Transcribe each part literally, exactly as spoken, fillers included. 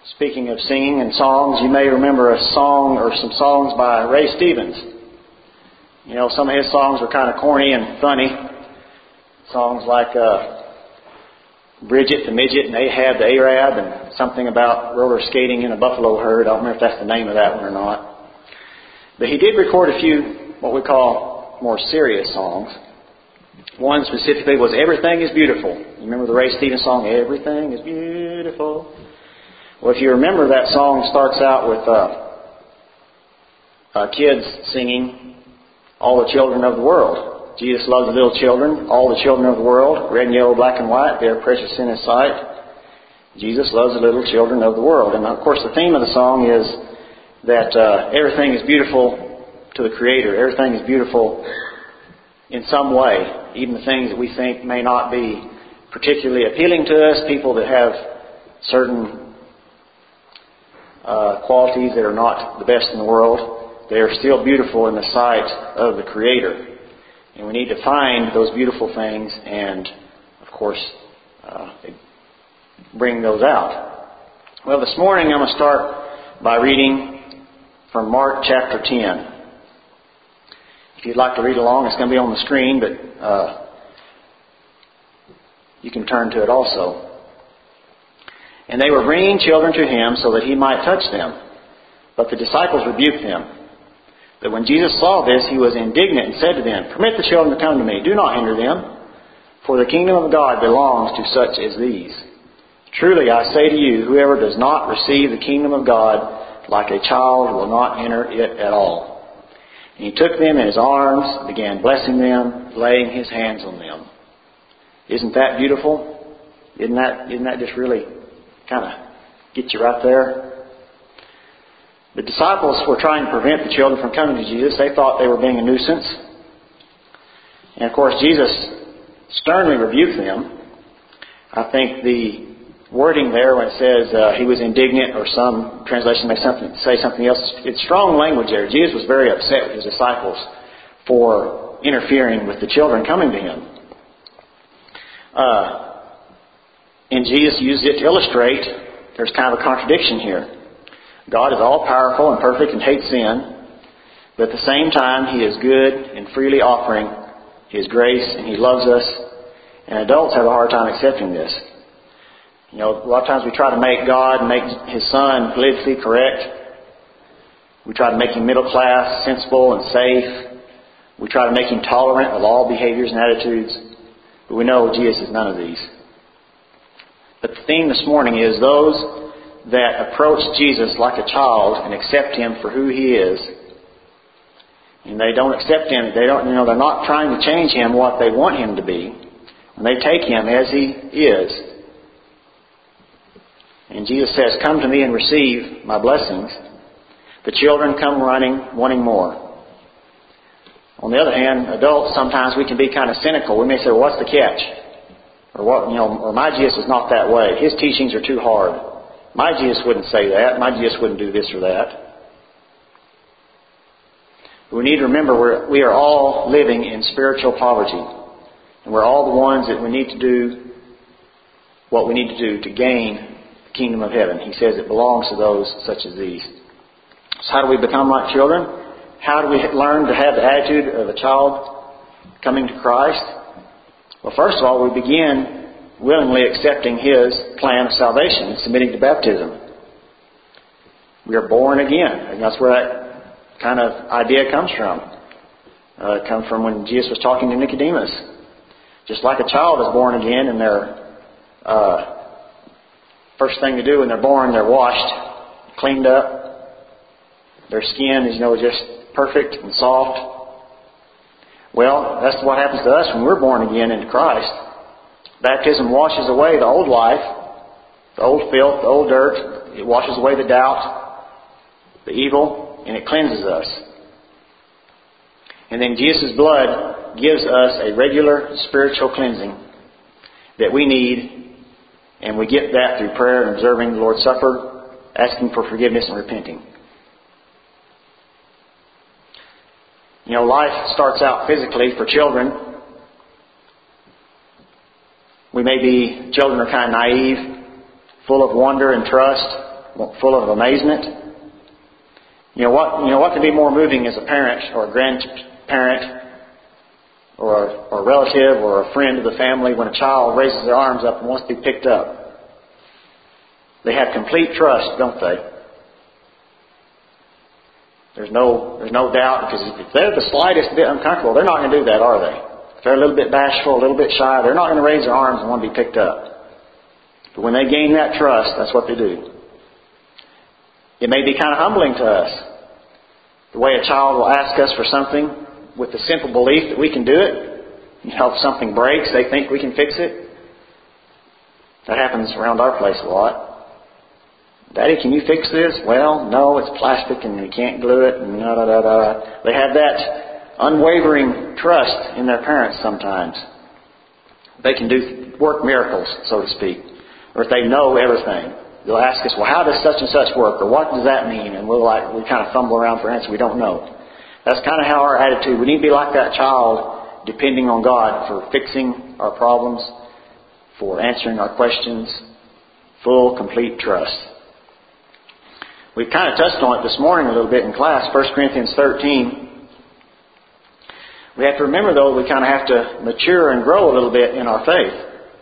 Speaking of singing and songs, you may remember a song or some songs by Ray Stevens. You know, some of his songs were kind of corny and funny. Songs like uh, Bridget the Midget and Ahab the Arab and something about roller skating in a buffalo herd. I don't remember if that's the name of that one or not. But he did record a few what we call more serious songs. One specifically was Everything is Beautiful. You remember the Ray Stevens song, Everything is Beautiful? Well, if you remember, that song starts out with uh, uh, kids singing All the Children of the World. Jesus loves the little children, all the children of the world, red and yellow, black and white, they are precious in His sight. Jesus loves the little children of the world. And of course the theme of the song is that uh, everything is beautiful to the Creator. Everything is beautiful in some way. Even the things that we think may not be particularly appealing to us, people that have certain Uh, qualities that are not the best in the world, they are still beautiful in the sight of the Creator. And we need to find those beautiful things and, of course, uh, bring those out. Well, this morning I'm going to start by reading from Mark chapter ten. If you'd like to read along, it's going to be on the screen, but uh, you can turn to it also. And they were bringing children to Him so that He might touch them. But the disciples rebuked them. But when Jesus saw this, He was indignant and said to them, Permit the children to come to me. Do not hinder them. For the kingdom of God belongs to such as these. Truly I say to you, whoever does not receive the kingdom of God like a child will not enter it at all. And He took them in His arms, began blessing them, laying His hands on them. Isn't that beautiful? Isn't that, isn't that just really kind of get you right there? The disciples were trying to prevent the children from coming to Jesus. They thought they were being a nuisance. And of course, Jesus sternly rebuked them. I think the wording there when it says uh, He was indignant, or some translation may something, say something else, it's strong language there. Jesus was very upset with His disciples for interfering with the children coming to Him. Uh, And Jesus used it to illustrate there's kind of a contradiction here. God is all-powerful and perfect and hates sin, but at the same time He is good and freely offering His grace, and He loves us. And adults have a hard time accepting this. You know, a lot of times we try to make God, make His Son politically correct. We try to make Him middle class, sensible, and safe. We try to make Him tolerant of all behaviors and attitudes. But we know Jesus is none of these. But the theme this morning is those that approach Jesus like a child and accept Him for who He is. And they don't accept Him. They don't, you know, they're not trying to change Him what they want Him to be. And they take Him as He is. And Jesus says, Come to me and receive my blessings. The children come running, wanting more. On the other hand, adults, sometimes we can be kind of cynical. We may say, well, what's the catch? Or what, you know, or my Jesus is not that way. His teachings are too hard. My Jesus wouldn't say that. My Jesus wouldn't do this or that. But we need to remember we're, we are all living in spiritual poverty. And we're all the ones that we need to do what we need to do to gain the kingdom of heaven. He says it belongs to those such as these. So how do we become like children? How do we learn to have the attitude of a child coming to Christ? Well, first of all, we begin willingly accepting His plan of salvation and submitting to baptism. We are born again, and that's where that kind of idea comes from. Uh, it comes from when Jesus was talking to Nicodemus. Just like a child is born again, and their uh, first thing to do when they're born, they're washed, cleaned up. Their skin is, you know, just perfect and soft. Well, that's what happens to us when we're born again into Christ. Baptism washes away the old life, the old filth, the old dirt. It washes away the doubt, the evil, and it cleanses us. And then Jesus' blood gives us a regular spiritual cleansing that we need, and we get that through prayer and observing the Lord's Supper, asking for forgiveness and repenting. You know, life starts out physically for children. We may be, children are kind of naive, full of wonder and trust. full of amazement. You know what? You know what could be more moving as a parent or a grandparent or a, or a relative or a friend of the family when a child raises their arms up and wants to be picked up. They have complete trust, don't they? There's no there's no doubt, because if they're the slightest bit uncomfortable, they're not going to do that, are they? If they're a little bit bashful, a little bit shy, they're not going to raise their arms and want to be picked up. But when they gain that trust, that's what they do. It may be kind of humbling to us. The way a child will ask us for something with the simple belief that we can do it. You know, if something breaks, they think we can fix it. That happens around our place a lot. Daddy, can you fix this? Well, no, it's plastic and you can't glue it. And da, da, da, da. They have that unwavering trust in their parents sometimes. They can do work miracles, so to speak. Or if they know everything. They'll ask us, well, how does such and such work? Or what does that mean? And we'll like, we kind of fumble around for answers. We don't know. That's kind of how our attitude. We need to be like that child, depending on God for fixing our problems, for answering our questions. Full, complete trust. We kind of touched on it this morning a little bit in class, First Corinthians thirteen. We have to remember, though, we kind of have to mature and grow a little bit in our faith.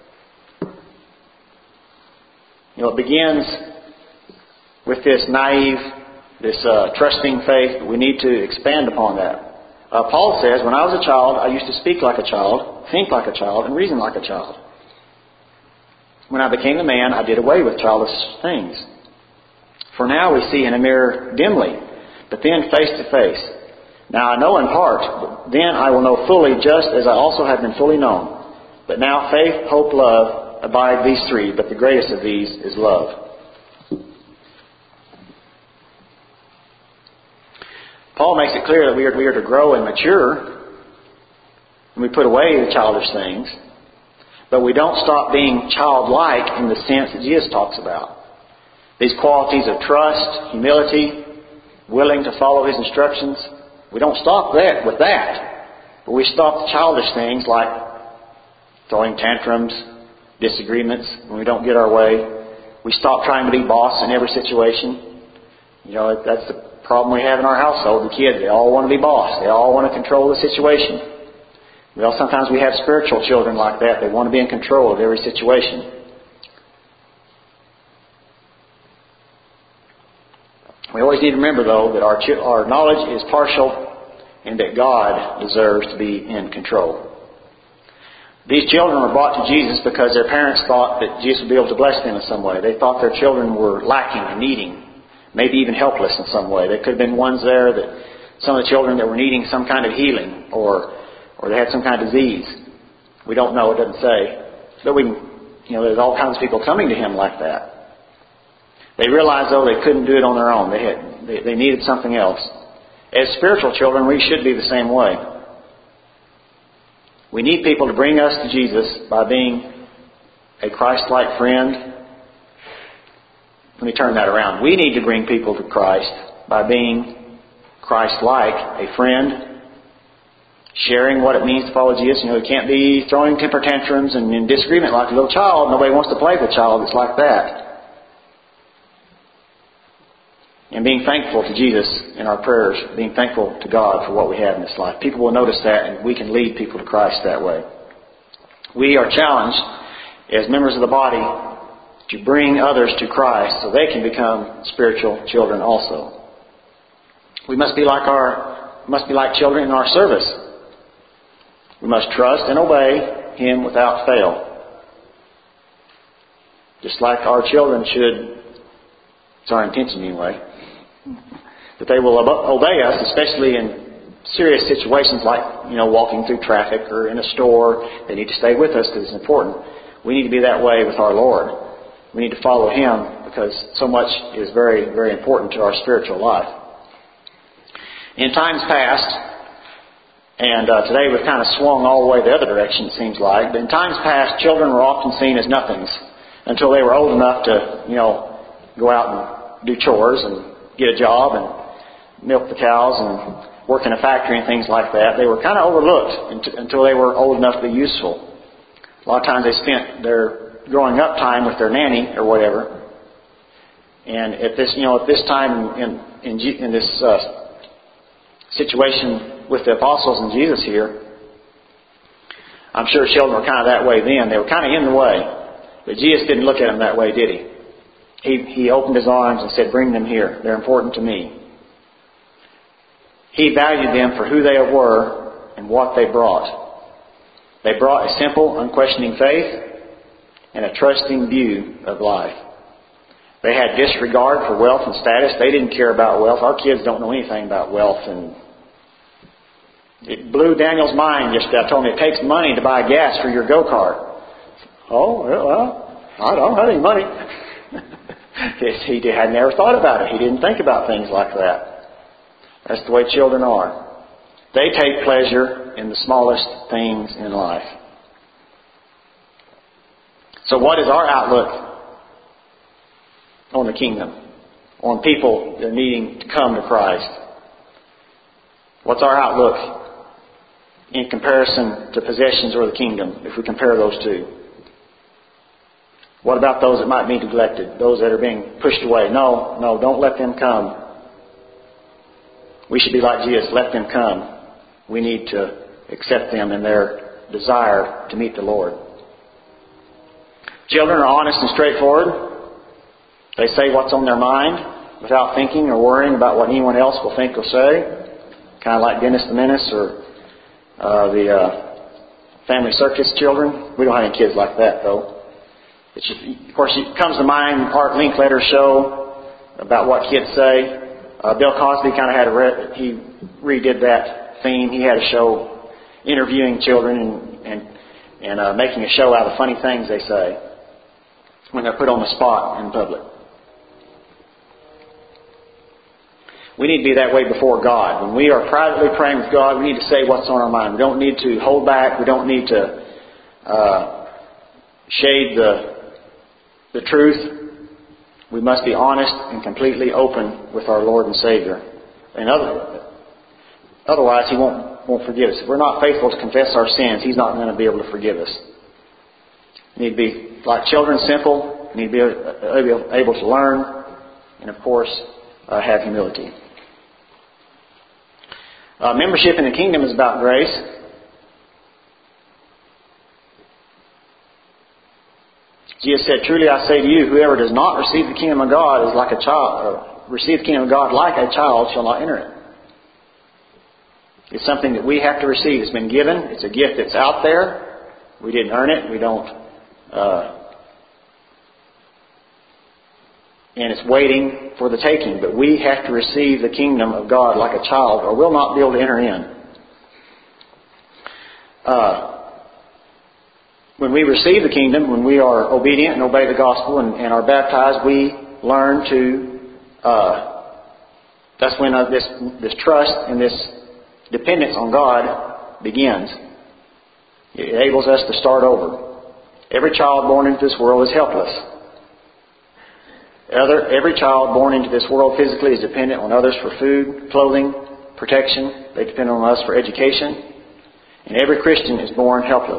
You know, it begins with this naive, this uh, trusting faith, but we need to expand upon that. Uh, Paul says, when I was a child, I used to speak like a child, think like a child, and reason like a child. When I became a man, I did away with childish things. For now we see in a mirror dimly, but then face to face. Now I know in part, but then I will know fully, just as I also have been fully known. But now faith, hope, love, abide these three, but the greatest of these is love. Paul makes it clear that we are, we are to grow and mature, and we put away the childish things, but we don't stop being childlike in the sense that Jesus talks about. These qualities of trust, humility, willing to follow His instructions, we don't stop that with that, but we stop the childish things like throwing tantrums, disagreements when we don't get our way. We stop trying to be boss in every situation. You know, that's the problem we have in our household. The kids, they all want to be boss. They all want to control the situation. Well, sometimes we have spiritual children like that. They want to be in control of every situation. We always need to remember, though, that our our knowledge is partial and that God deserves to be in control. These children were brought to Jesus because their parents thought that Jesus would be able to bless them in some way. They thought their children were lacking and needing, maybe even helpless in some way. There could have been ones there that some of the children that were needing some kind of healing, or or they had some kind of disease. We don't know, it doesn't say. But we, you know, there's all kinds of people coming to Him like that. They realized, though, they couldn't do it on their own. They had they, they needed something else. As spiritual children, we should be the same way. We need people to bring us to Jesus by being a Christ-like friend. Let me turn that around. We need to bring people to Christ by being Christ-like, a friend, sharing what it means to follow Jesus. You know, you can't be throwing temper tantrums and in disagreement like a little child. Nobody wants to play with a child that's like that. And being thankful to Jesus in our prayers, being thankful to God for what we have in this life. People will notice that, and we can lead people to Christ that way. We are challenged as members of the body to bring others to Christ so they can become spiritual children also. We must be like our must be like children in our service. We must trust and obey Him without fail. Just like our children should, it's our intention anyway, that they will obey us, especially in serious situations like, you know, walking through traffic or in a store. They need to stay with us because it's important. We need to be that way with our Lord. We need to follow Him because so much is very, very important to our spiritual life. In times past, and uh, today we've kind of swung all the way the other direction, it seems like, but in times past, children were often seen as nothings until they were old enough to, you know, go out and do chores and get a job and milk the cows and work in a factory and things like that. They were kind of overlooked until they were old enough to be useful. A lot of times they spent their growing up time with their nanny or whatever. And at this, you know, at this time in in, in this uh, situation with the apostles and Jesus here, I'm sure children were kind of that way then. They were kind of in the way. But Jesus didn't look at them that way, did he? He, he opened his arms and said, bring them here. They're important to me. He valued them for who they were and what they brought. They brought a simple, unquestioning faith and a trusting view of life. They had disregard for wealth and status. They didn't care about wealth. Our kids don't know anything about wealth. And it blew Daniel's mind yesterday. I told him it takes money to buy gas for your go-kart. Oh, well, I don't have any money. He had never thought about it. He didn't think about things like that. That's the way children are. They take pleasure in the smallest things in life. So what is our outlook on the kingdom? On people that are needing to come to Christ? What's our outlook in comparison to possessions or the kingdom, if we compare those two? What about those that might be neglected? Those that are being pushed away? No, no, don't let them come. We should be like Jesus. Let them come. We need to accept them in their desire to meet the Lord. Children are honest and straightforward. They say what's on their mind without thinking or worrying about what anyone else will think or say. Kind of like Dennis the Menace or uh, the uh, Family Circus children. We don't have any kids like that, though. It's just, of course, it comes to mind Art Linkletter's show about what kids say. Uh, Bill Cosby kind of had a re- he redid that theme. He had a show interviewing children and and, and uh, making a show out of funny things they say when they're put on the spot in public. We need to be that way before God. When we are privately praying with God, we need to say what's on our mind. We don't need to hold back. We don't need to uh, shade the the truth. We must be honest and completely open with our Lord and Savior. And other, otherwise, He won't won't forgive us. If we're not faithful to confess our sins, He's not going to be able to forgive us. We need to be like children, simple. We need to be able to learn, and of course, uh, have humility. Uh, membership in the kingdom is about grace. Jesus said, truly I say to you, whoever does not receive the kingdom of God is like a child, or receive the kingdom of God like a child shall not enter it. It's something that we have to receive. It's been given. It's a gift that's out there. We didn't earn it. We don't, uh, and it's waiting for the taking. But we have to receive the kingdom of God like a child, or we'll not be able to enter in. Uh, When we receive the kingdom, when we are obedient and obey the gospel and, and are baptized, we learn to, uh, that's when uh, this, this trust and this dependence on God begins. It enables us to start over. Every child born into this world is helpless. Other, every child born into this world physically is dependent on others for food, clothing, protection. They depend on us for education. And every Christian is born helpless.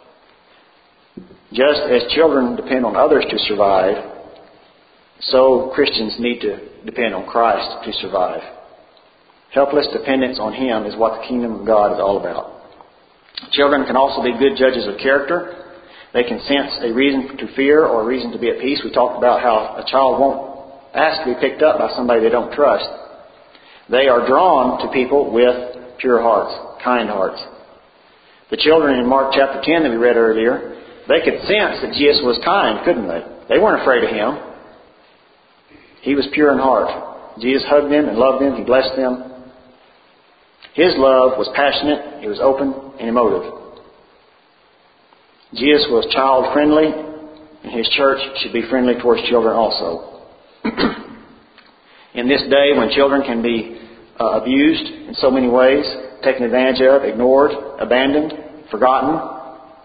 Just as children depend on others to survive, so Christians need to depend on Christ to survive. Helpless dependence on Him is what the kingdom of God is all about. Children can also be good judges of character. They can sense a reason to fear or a reason to be at peace. We talked about how a child won't ask to be picked up by somebody they don't trust. They are drawn to people with pure hearts, kind hearts. The children in Mark chapter ten that we read earlier, they could sense that Jesus was kind, couldn't they? They weren't afraid of Him. He was pure in heart. Jesus hugged them and loved them. He blessed them. His love was passionate. It was open and emotive. Jesus was child-friendly, and His church should be friendly towards children also. In this day when children can be uh, abused in so many ways, taken advantage of, ignored, abandoned, forgotten,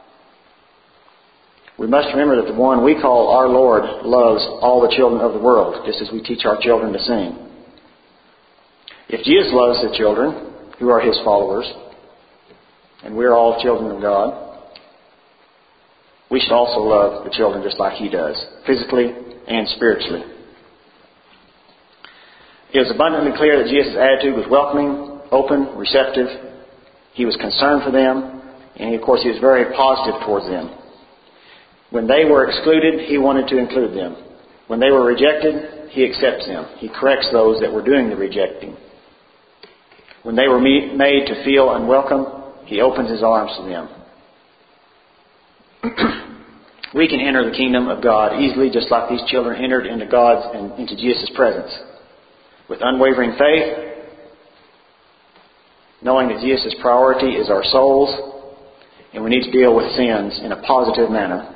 we must remember that the one we call our Lord loves all the children of the world, just as we teach our children to sing. If Jesus loves the children, who are His followers, and we're all children of God, we should also love the children just like He does, physically and spiritually. It was abundantly clear that Jesus' attitude was welcoming, open, receptive. He was concerned for them, and of course he was very positive towards them. When they were excluded, he wanted to include them. When they were rejected, he accepts them. He corrects those that were doing the rejecting. When they were made to feel unwelcome, he opens his arms to them. We can enter the kingdom of God easily, just like these children entered into God's and into Jesus' presence. With unwavering faith, knowing that Jesus' priority is our souls, and we need to deal with sins in a positive manner.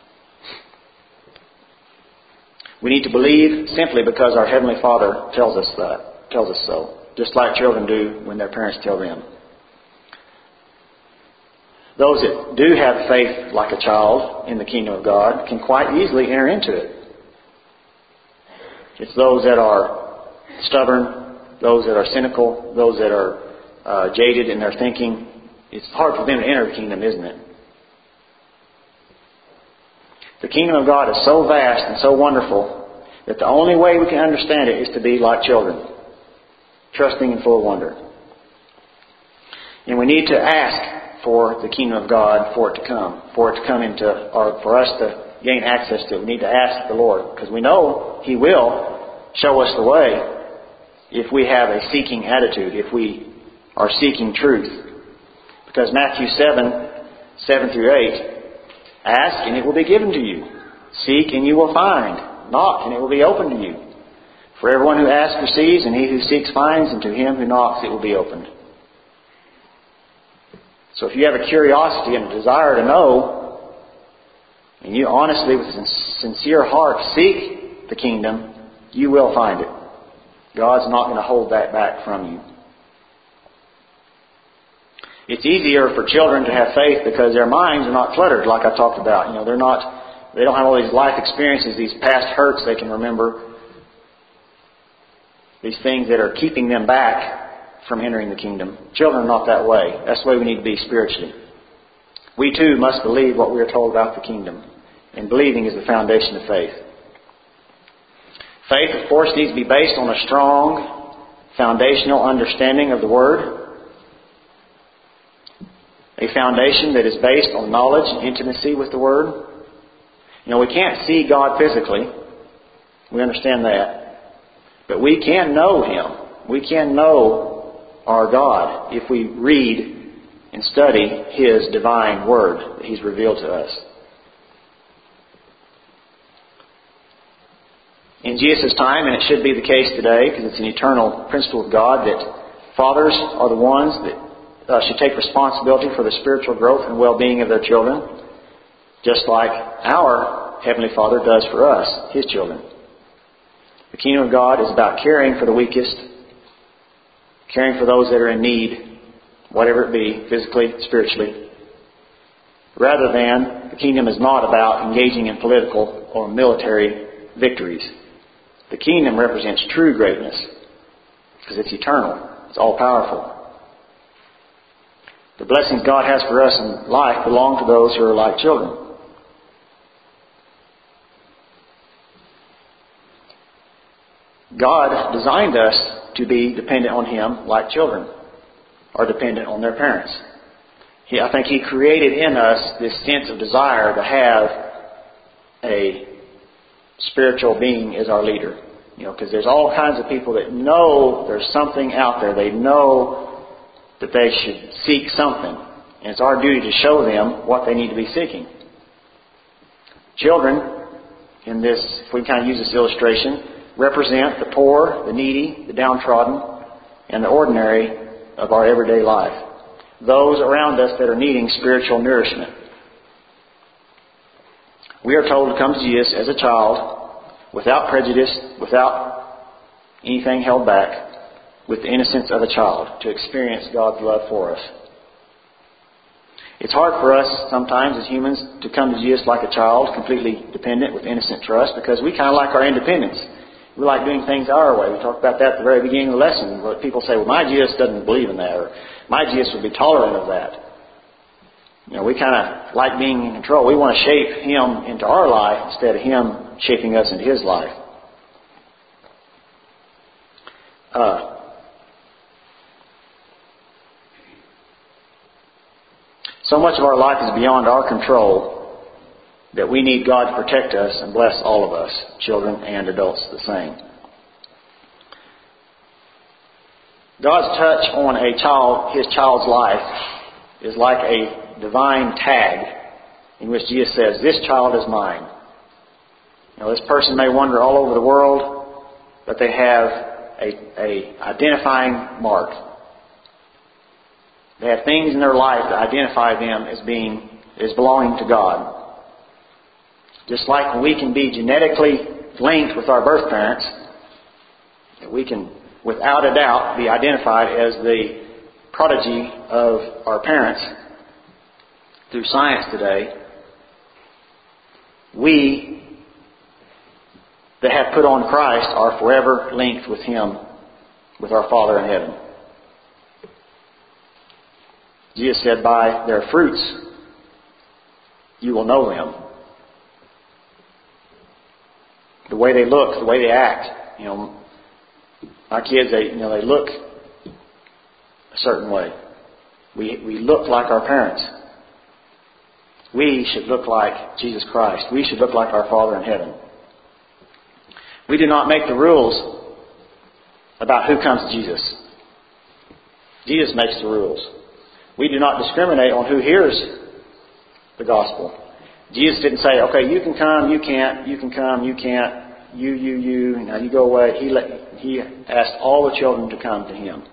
We need to believe simply because our Heavenly Father tells us that, tells us so, just like children do when their parents tell them. Those that do have faith like a child in the kingdom of God can quite easily enter into it. It's those that are stubborn, those that are cynical, those that are uh, jaded in their thinking. It's hard for them to enter the kingdom, isn't it? The kingdom of God is so vast and so wonderful that the only way we can understand it is to be like children, trusting and full of wonder. And we need to ask for the kingdom of God, for it to come, for it to come into, or for us to gain access to it. We need to ask the Lord, because we know He will show us the way if we have a seeking attitude, if we are seeking truth. Because Matthew seven, seven through eight, ask and it will be given to you. Seek and you will find. Knock and it will be opened to you. For everyone who asks receives, and he who seeks finds, and to him who knocks it will be opened. So if you have a curiosity and a desire to know, and you honestly, with a sincere heart, seek the kingdom, you will find it. God's not going to hold that back from you. It's easier for children to have faith because their minds are not cluttered, like I talked about. You know, they're not, they don't have all these life experiences, these past hurts they can remember, these things that are keeping them back from entering the kingdom. Children are not that way. That's the way we need to be spiritually. We too must believe what we are told about the kingdom. And believing is the foundation of faith. Faith, of course, needs to be based on a strong foundational understanding of the Word. A foundation that is based on knowledge and intimacy with the Word. You know, we can't see God physically. We understand that. But we can know Him. We can know our God if we read and study His divine Word that He's revealed to us. In Jesus' time, and it should be the case today because it's an eternal principle of God, that fathers are the ones that uh, should take responsibility for the spiritual growth and well-being of their children, just like our Heavenly Father does for us, His children. The kingdom of God is about caring for the weakest, caring for those that are in need, whatever it be, physically, spiritually. Rather than, the kingdom is not about engaging in political or military victories. The kingdom represents true greatness because it's eternal. It's all-powerful. The blessings God has for us in life belong to those who are like children. God designed us to be dependent on Him like children are dependent on their parents. He, I think He created in us this sense of desire to have a spiritual being as our leader. You know, because there's all kinds of people that know there's something out there. They know that they should seek something. And it's our duty to show them what they need to be seeking. Children, in this, if we kind of use this illustration, represent the poor, the needy, the downtrodden, and the ordinary of our everyday life. Those around us that are needing spiritual nourishment. We are told to come to Jesus as a child, without prejudice, without anything held back, with the innocence of a child, to experience God's love for us. It's hard for us sometimes as humans to come to Jesus like a child, completely dependent with innocent trust, because we kind of like our independence. We like doing things our way. We talked about that at the very beginning of the lesson. Where people say, well, my Jesus doesn't believe in that, or my Jesus would be tolerant of that. You know, we kind of like being in control. We want to shape Him into our life instead of Him shaping us into His life. Uh, so much of our life is beyond our control that we need God to protect us and bless all of us, children and adults the same. God's touch on a child, his child's life, is like a divine tag in which Jesus says, "This child is mine." You know, this person may wander all over the world, but they have a, a identifying mark. They have things in their life that identify them as being as belonging to God. Just like we can be genetically linked with our birth parents, we can, without a doubt, be identified as the prodigy of our parents through science today. We that have put on Christ are forever linked with Him, with our Father in heaven. Jesus said, "By their fruits you will know them." The way they look, the way they act. You know, my kids, they you know they look a certain way. We we look like our parents. We should look like Jesus Christ. We should look like our Father in heaven. We do not make the rules about who comes to Jesus. Jesus makes the rules. We do not discriminate on who hears the gospel. Jesus didn't say, "Okay, you can come, you can't, you can come, you can't, you, you, you, now you go away." He let, he asked all the children to come to Him.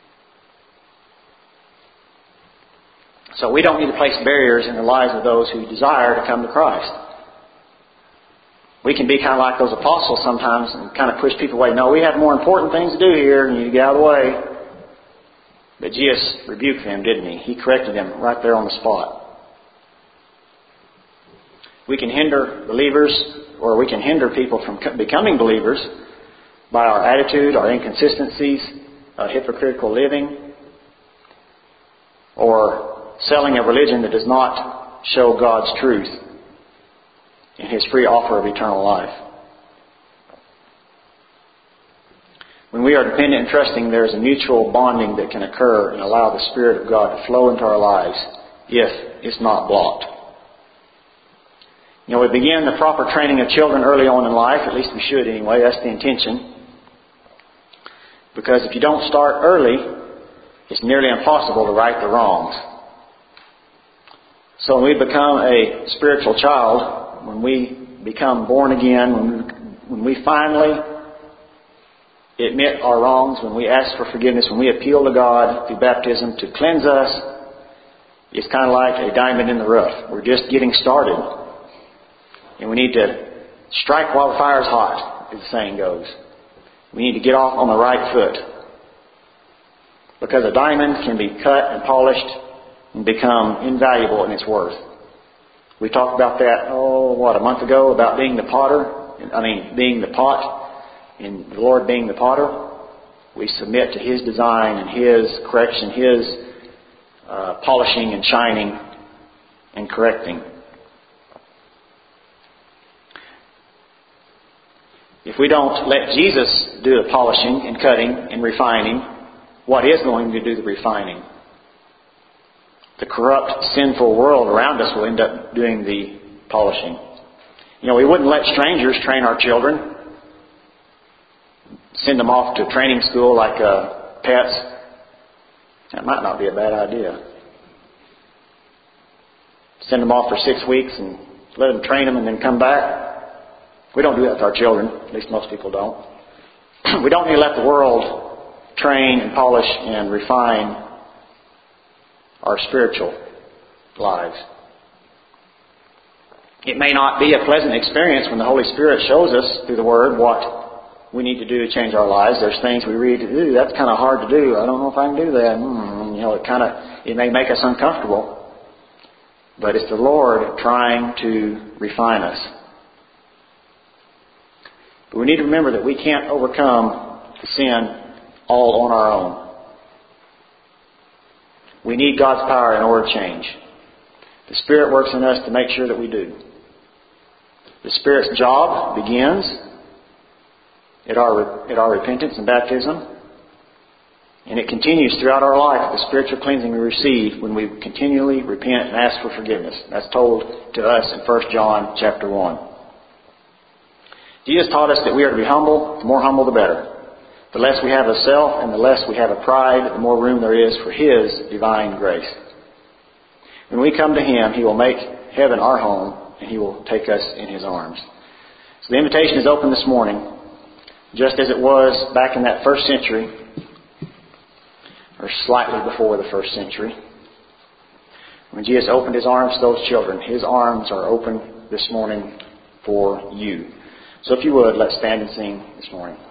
So we don't need to place barriers in the lives of those who desire to come to Christ. We can be kind of like those apostles sometimes and kind of push people away. No, we have more important things to do here, and you need to get out of the way. But Jesus rebuked them, didn't He? He corrected them right there on the spot. We can hinder believers, or we can hinder people from becoming believers by our attitude, our inconsistencies, uh, hypocritical living, or selling a religion that does not show God's truth in His free offer of eternal life. When we are dependent and trusting, there is a mutual bonding that can occur and allow the Spirit of God to flow into our lives if it's not blocked. You know, we begin the proper training of children early on in life, at least we should anyway, that's the intention. Because if you don't start early, it's nearly impossible to right the wrongs. So when we become a spiritual child, when we become born again, when we, when we finally admit our wrongs, when we ask for forgiveness, when we appeal to God through baptism to cleanse us, it's kind of like a diamond in the rough. We're just getting started. And we need to strike while the fire's hot, as the saying goes. We need to get off on the right foot. Because a diamond can be cut and polished and become invaluable in its worth. We talked about that, oh, what, a month ago, about being the potter. I mean, being the pot, and the Lord being the potter. We submit to His design and His correction, His uh, polishing and shining and correcting. If we don't let Jesus do the polishing and cutting and refining, what is going to do the refining? The corrupt, sinful world around us will end up doing the polishing. You know, we wouldn't let strangers train our children. Send them off to training school like uh, pets. That might not be a bad idea. Send them off for six weeks and let them train them and then come back. We don't do that with our children. At least most people don't. We don't need to let the world train and polish and refine our spiritual lives. It may not be a pleasant experience when the Holy Spirit shows us through the Word what we need to do to change our lives. There's things we read, ooh, that's kind of hard to do. I don't know if I can do that. Mm, you know, it kind of, it may make us uncomfortable. But it's the Lord trying to refine us. But we need to remember that we can't overcome the sin all on our own. We need God's power in order to change. The Spirit works in us to make sure that we do. The Spirit's job begins at our, at our repentance and baptism. And it continues throughout our life, the spiritual cleansing we receive when we continually repent and ask for forgiveness. That's told to us in First John chapter one. Jesus taught us that we are to be humble. The more humble, the better. The less we have of self and the less we have of pride, the more room there is for His divine grace. When we come to Him, He will make heaven our home, and He will take us in His arms. So the invitation is open this morning, just as it was back in that first century, or slightly before the first century. When Jesus opened His arms to those children, His arms are open this morning for you. So if you would, let's stand and sing this morning.